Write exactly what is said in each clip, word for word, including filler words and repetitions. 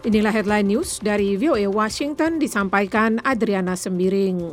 Inilah headline news dari V O A Washington, disampaikan Adriana Sembiring.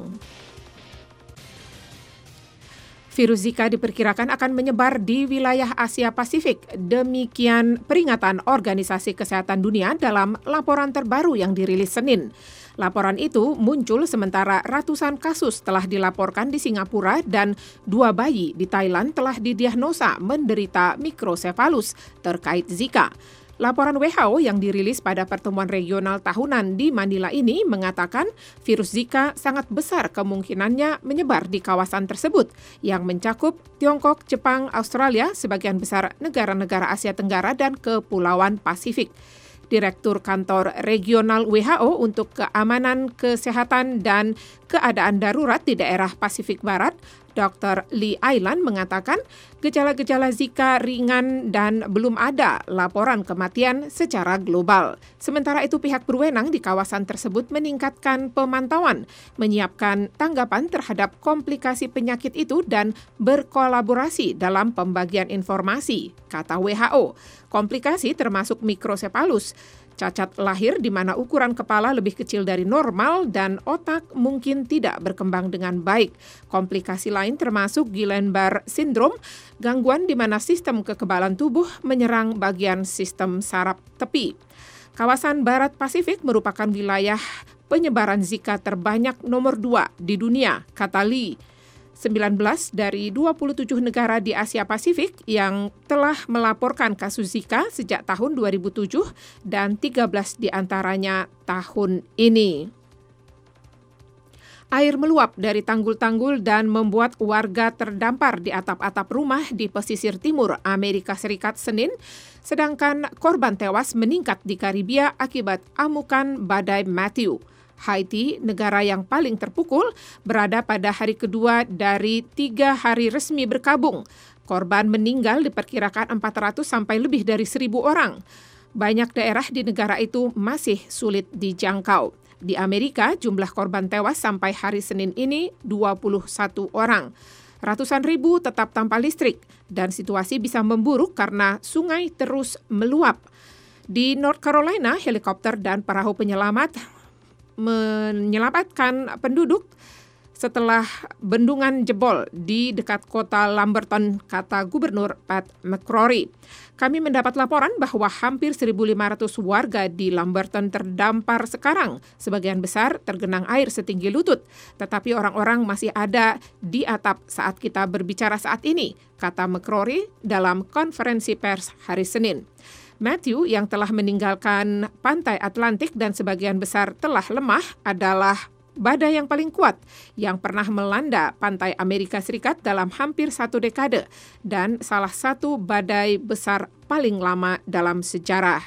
Virus Zika diperkirakan akan menyebar di wilayah Asia Pasifik. Demikian peringatan Organisasi Kesehatan Dunia dalam laporan terbaru yang dirilis Senin. Laporan itu muncul sementara ratusan kasus telah dilaporkan di Singapura dan dua bayi di Thailand telah didiagnosa menderita mikrosefalus terkait Zika. Laporan W H O yang dirilis pada pertemuan regional tahunan di Manila ini mengatakan virus Zika sangat besar kemungkinannya menyebar di kawasan tersebut yang mencakup Tiongkok, Jepang, Australia, sebagian besar negara-negara Asia Tenggara dan Kepulauan Pasifik. Direktur Kantor Regional W H O untuk Keamanan Kesehatan dan Keadaan Darurat di daerah Pasifik Barat, Doktor Lee Ailan mengatakan gejala-gejala Zika ringan dan belum ada laporan kematian secara global. Sementara itu pihak berwenang di kawasan tersebut meningkatkan pemantauan, menyiapkan tanggapan terhadap komplikasi penyakit itu dan berkolaborasi dalam pembagian informasi, kata W H O. Komplikasi termasuk mikrosefalus, cacat lahir di mana ukuran kepala lebih kecil dari normal dan otak mungkin tidak berkembang dengan baik. Komplikasi lain termasuk Guillain-Barré syndrome, gangguan di mana sistem kekebalan tubuh menyerang bagian sistem saraf tepi. Kawasan Barat Pasifik merupakan wilayah penyebaran Zika terbanyak nomor dua di dunia, kata Lee. sembilan belas dari dua puluh tujuh negara di Asia Pasifik yang telah melaporkan kasus Zika sejak tahun dua ribu tujuh dan tiga belas diantaranya tahun ini. Air meluap dari tanggul-tanggul dan membuat warga terdampar di atap-atap rumah di pesisir timur Amerika Serikat Senin, sedangkan korban tewas meningkat di Karibia akibat amukan badai Matthew. Haiti, negara yang paling terpukul, berada pada hari kedua dari tiga hari resmi berkabung. Korban meninggal diperkirakan empat ratus sampai lebih dari seribu orang. Banyak daerah di negara itu masih sulit dijangkau. Di Amerika, jumlah korban tewas sampai hari Senin ini dua puluh satu orang. Ratusan ribu tetap tanpa listrik dan situasi bisa memburuk karena sungai terus meluap. Di North Carolina, helikopter dan perahu penyelamat menyelamatkan penduduk setelah bendungan jebol di dekat kota Lamberton, kata Gubernur Pat McCrory. Kami mendapat laporan bahwa hampir seribu lima ratus warga di Lamberton terdampar sekarang, sebagian besar tergenang air setinggi lutut, tetapi orang-orang masih ada di atap saat kita berbicara saat ini, kata McCrory dalam konferensi pers hari Senin. Matthew yang telah meninggalkan pantai Atlantik dan sebagian besar telah lemah adalah badai yang paling kuat yang pernah melanda pantai Amerika Serikat dalam hampir satu dekade dan salah satu badai besar paling lama dalam sejarah.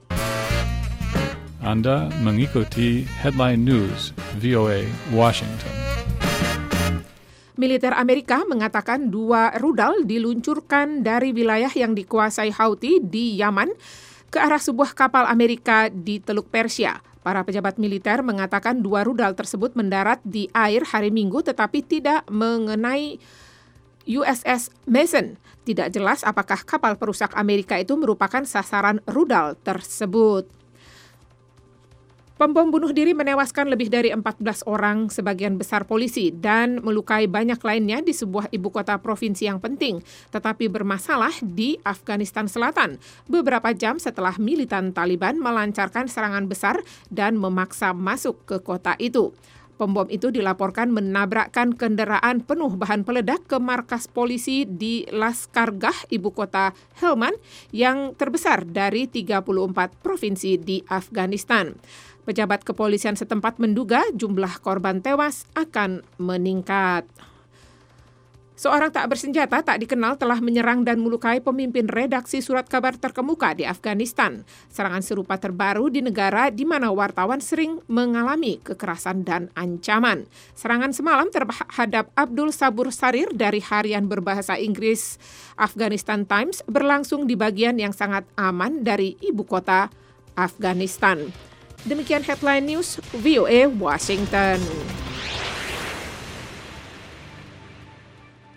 Anda mengikuti Headline News V O A Washington. Militer Amerika mengatakan dua rudal diluncurkan dari wilayah yang dikuasai Houthi di Yaman ke arah sebuah kapal Amerika di Teluk Persia. Para pejabat militer mengatakan dua rudal tersebut mendarat di air hari Minggu tetapi tidak mengenai U S S Mason. Tidak jelas apakah kapal perusak Amerika itu merupakan sasaran rudal tersebut. Pembom bunuh diri menewaskan lebih dari empat belas orang, sebagian besar polisi, dan melukai banyak lainnya di sebuah ibu kota provinsi yang penting, tetapi bermasalah di Afghanistan Selatan, beberapa jam setelah militan Taliban melancarkan serangan besar dan memaksa masuk ke kota itu. Pembom itu dilaporkan menabrakkan kendaraan penuh bahan peledak ke markas polisi di Laskargah, ibu kota Helmand, yang terbesar dari tiga puluh empat provinsi di Afghanistan. Pejabat kepolisian setempat menduga jumlah korban tewas akan meningkat. Seorang tak bersenjata tak dikenal telah menyerang dan melukai pemimpin redaksi surat kabar terkemuka di Afghanistan. Serangan serupa terbaru di negara di mana wartawan sering mengalami kekerasan dan ancaman. Serangan semalam terhadap Abdul Sabur Sarir dari harian berbahasa Inggris Afghanistan Times berlangsung di bagian yang sangat aman dari ibu kota Afghanistan. Demikian Headline News V O A Washington.